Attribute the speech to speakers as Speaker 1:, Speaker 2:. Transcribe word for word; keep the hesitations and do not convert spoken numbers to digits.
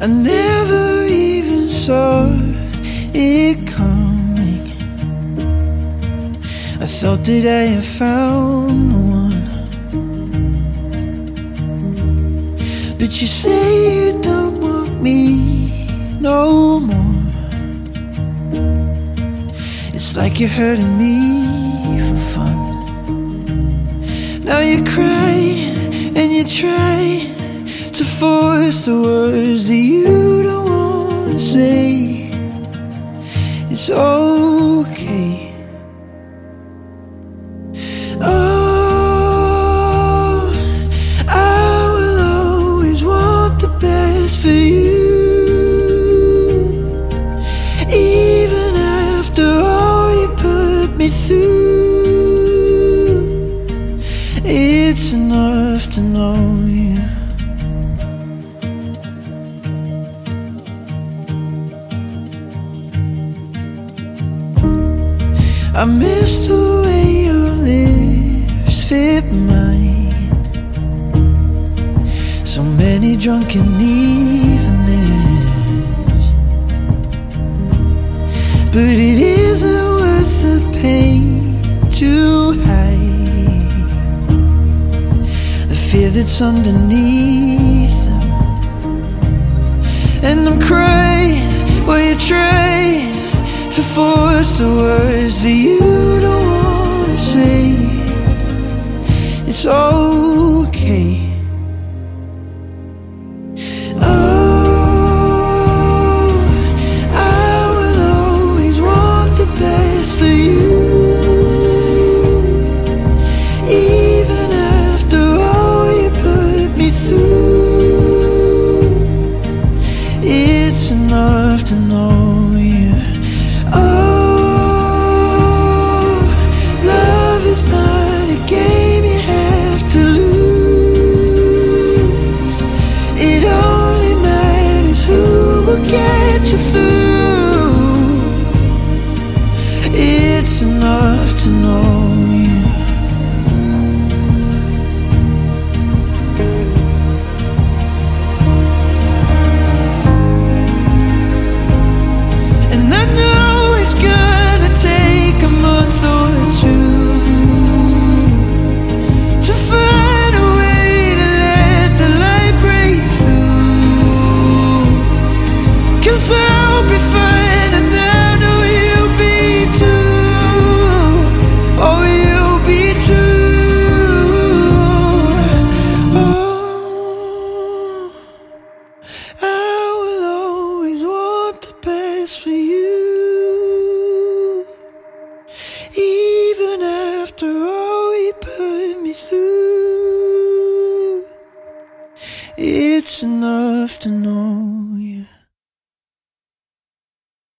Speaker 1: I never even saw it coming. I thought that I had found the one, but you say you don't want me no more. It's like you're hurting me for fun. Now you cry and you try to force the words that you don't want to say. It's okay. Oh, I will always want the best for you, even after all you put me through. It's enough to know you. I miss the way your lips fit mine. So many drunken evenings, but it isn't worth the pain to hide the fear that's underneath them. And I'm crying while you try to force the words that you don't want to say. It's okay. Oh, I will always want the best for you, even after all you put me through. It's enough to know you. It's not a game you have to lose. It only matters who will get you through. It's enough to know you. And I know it's gonna take a month or two for you, even after all you put me through. It's enough to know you.